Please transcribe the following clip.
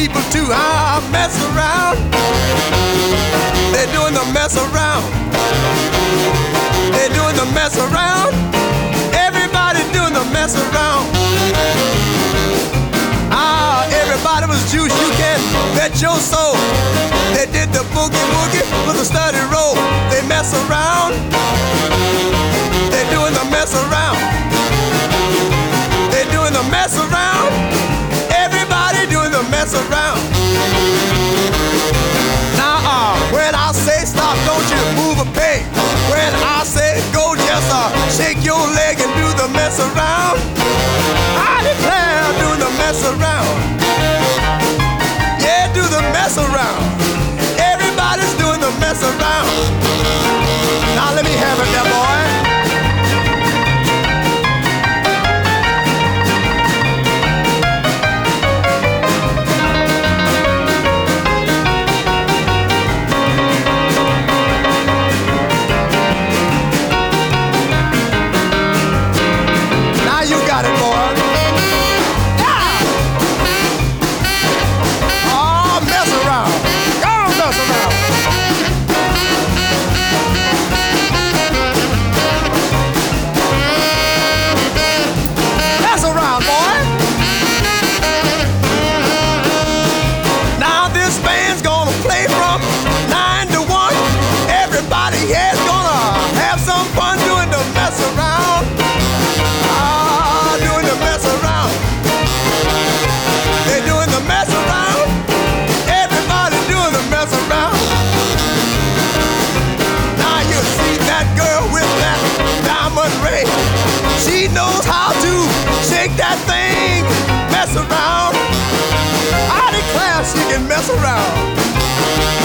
people too. Mess around. They're doing the mess around. They're doing the mess around. Everybody doing the mess around. Everybody was juice, you can bet your soul. They did the boogie woogie with a steady roll. They mess around. They're doing the mess around. They're doing the mess around. Everybody doing the mess around. Now, when I say stop, don't you move a peg. When I say go, just shake your leg and do the mess around. I declare, do the mess around. Yeah, do the mess around. Everybody's doing the mess around. Now let me have it there, boy. She knows how to shake that thing, mess around. I declare she can mess around.